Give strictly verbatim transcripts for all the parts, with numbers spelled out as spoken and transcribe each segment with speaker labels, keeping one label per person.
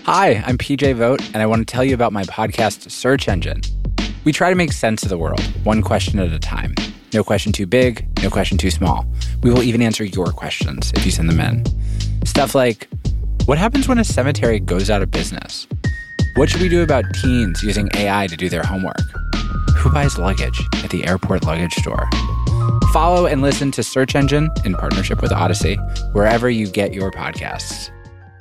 Speaker 1: Hi, I'm P J Vogt, and I want to tell you about my podcast, Search Engine. We try to make sense of the world, one question at a time. No question too big, no question too small. We will even answer your questions if you send them in. Stuff like, what happens when a cemetery goes out of business? What should we do about teens using A I to do their homework? Who buys luggage at the airport luggage store? Follow and listen to Search Engine in partnership with Odyssey, wherever you get your podcasts.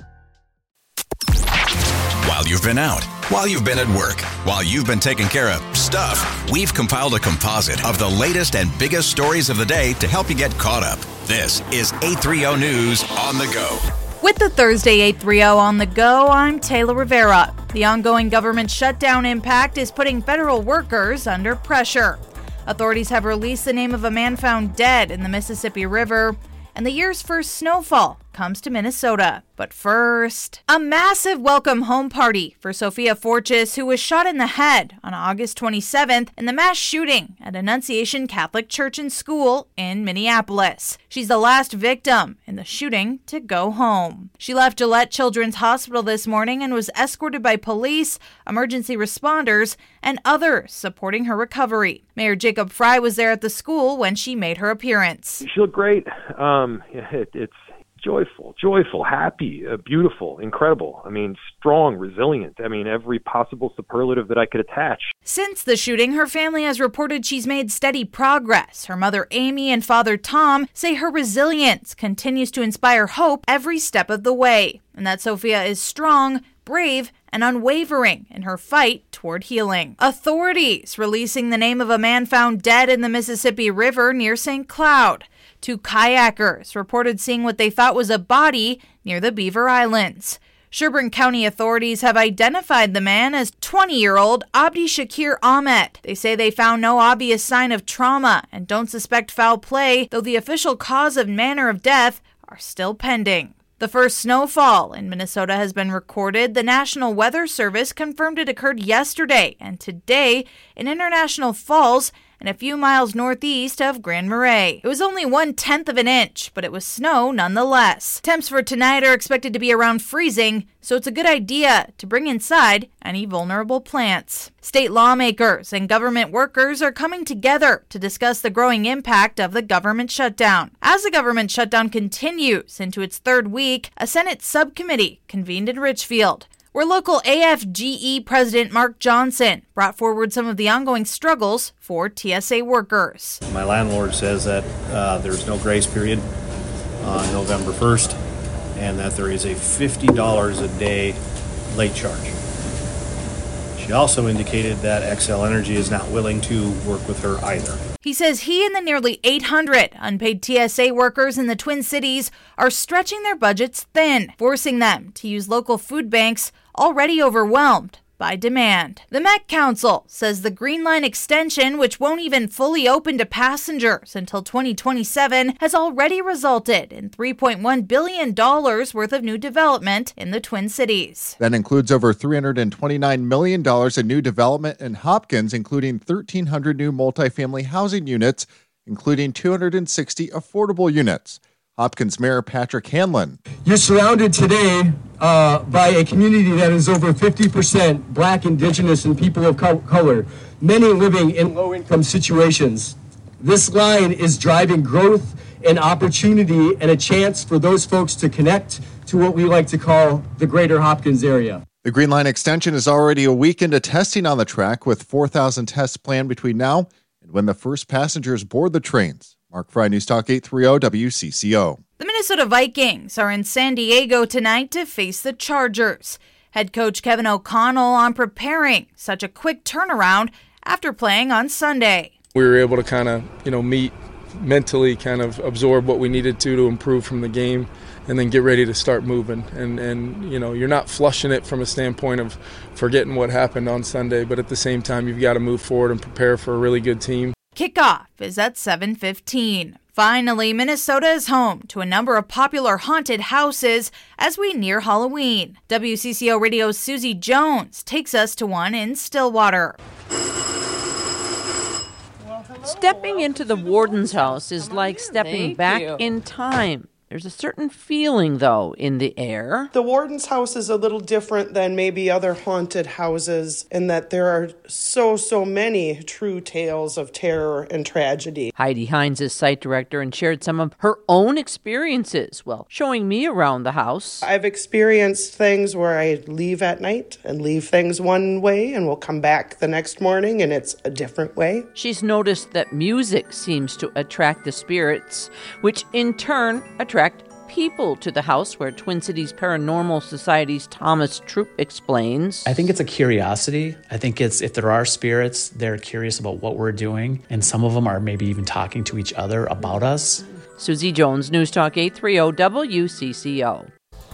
Speaker 2: While you've been out, while you've been at work, while you've been taking care of stuff, we've compiled a composite of the latest and biggest stories of the day to help you get caught up. This is eight thirty News on the Go.
Speaker 3: With the Thursday eight thirty on the Go, I'm Taylor Rivera. The ongoing government shutdown impact is putting federal workers under pressure. Authorities have released the name of a man found dead in the Mississippi River, and the year's first snowfall comes to Minnesota. But first, a massive welcome home party for Sophia Forchis, who was shot in the head on August twenty-seventh in the mass shooting at Annunciation Catholic Church and School in Minneapolis. She's the last victim in the shooting to go home. She left Gillette Children's Hospital this morning and was escorted by police, emergency responders, and others supporting her recovery. Mayor Jacob Frey was there at the school when she made her appearance.
Speaker 4: She looked great. Um, it, it's joyful, joyful, happy, uh, beautiful, incredible. I mean, strong, resilient. I mean, every possible superlative that I could attach.
Speaker 3: Since the shooting, her family has reported she's made steady progress. Her mother, Amy, and father, Tom, say her resilience continues to inspire hope every step of the way, and that Sophia is strong, brave, and unwavering in her fight toward healing. Authorities releasing the name of a man found dead in the Mississippi River near Saint Cloud. Two kayakers reported seeing what they thought was a body near the Beaver Islands. Sherburne County authorities have identified the man as twenty-year-old Abdi Shakir Ahmed. They say they found no obvious sign of trauma and don't suspect foul play, though the official cause and manner of death are still pending. The first snowfall in Minnesota has been recorded. The National Weather Service confirmed it occurred yesterday and today in International Falls and a few miles northeast of Grand Marais. It was only one-tenth of an inch, but it was snow nonetheless. Temps for tonight are expected to be around freezing, so it's a good idea to bring inside any vulnerable plants. State lawmakers and government workers are coming together to discuss the growing impact of the government shutdown. As the government shutdown continues into its third week, a Senate subcommittee convened in Richfield, where local A F G E President Mark Johnson brought forward some of the ongoing struggles for T S A workers.
Speaker 5: My landlord says that uh, there's no grace period on November first and that there is a fifty dollars a day late charge. She also indicated that Xcel Energy is not willing to work with her either.
Speaker 3: He says he and the nearly eight hundred unpaid T S A workers in the Twin Cities are stretching their budgets thin, forcing them to use local food banks already overwhelmed by demand. The Met Council says the Green Line extension, which won't even fully open to passengers until twenty twenty-seven, has already resulted in three point one billion dollars worth of new development in the Twin Cities.
Speaker 6: That includes over three hundred twenty-nine million dollars in new development in Hopkins, including thirteen hundred new multifamily housing units, including two hundred sixty affordable units. Hopkins Mayor Patrick Hanlon.
Speaker 7: You're surrounded today uh, by a community that is over fifty percent Black, Indigenous, and people of co- color, many living in low-income situations. This line is driving growth and opportunity and a chance for those folks to connect to what we like to call the greater Hopkins area.
Speaker 6: The Green Line extension is already a week into testing on the track, with four thousand tests planned between now and when the first passengers board the trains. Mark Fry, News Talk eight thirty W C C O.
Speaker 3: The Minnesota Vikings are in San Diego tonight to face the Chargers. Head coach Kevin O'Connell on preparing such a quick turnaround after playing on Sunday.
Speaker 8: We were able to kind of, you know, meet mentally, kind of absorb what we needed to to improve from the game, and then get ready to start moving. And, and you know, you're not flushing it from a standpoint of forgetting what happened on Sunday, but at the same time, you've got to move forward and prepare for a really good team.
Speaker 3: Kickoff is at seven fifteen. Finally, Minnesota is home to a number of popular haunted houses as we near Halloween. W C C O Radio's Susie Jones takes us to one in Stillwater.
Speaker 9: Stepping into the warden's house is like stepping back in time. There's a certain feeling, though, in the air.
Speaker 10: The warden's house is a little different than maybe other haunted houses in that there are so, so many true tales of terror and tragedy.
Speaker 9: Heidi Hines is site director and shared some of her own experiences while showing me around the house.
Speaker 10: I've experienced things where I leave at night and leave things one way and will come back the next morning and it's a different way.
Speaker 9: She's noticed that music seems to attract the spirits, which in turn attract people to the house, where Twin Cities Paranormal Society's Thomas Troop explains.
Speaker 11: I think it's a curiosity. I think it's if there are spirits, they're curious about what we're doing, and some of them are maybe even talking to each other about us.
Speaker 9: Susie Jones, News Talk eight thirty W C C O.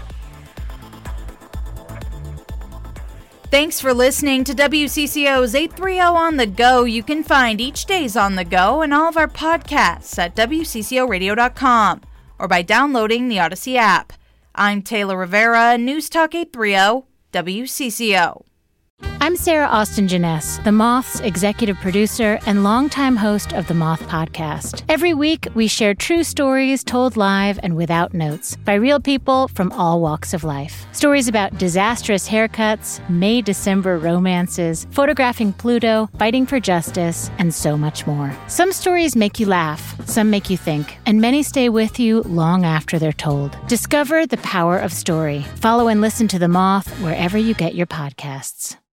Speaker 3: Thanks for listening to W C C O's eight thirty On the Go. You can find each day's On the Go and all of our podcasts at W C C O radio dot com or by downloading the Odyssey app. I'm Taylor Rivera, News Talk eight thirty W C C O.
Speaker 12: I'm Sarah Austin Janess, The Moth's executive producer and longtime host of The Moth Podcast. Every week, we share true stories told live and without notes by real people from all walks of life. Stories about disastrous haircuts, May-December romances, photographing Pluto, fighting for justice, and so much more. Some stories make you laugh, some make you think, and many stay with you long after they're told. Discover the power of story. Follow and listen to The Moth wherever you get your podcasts.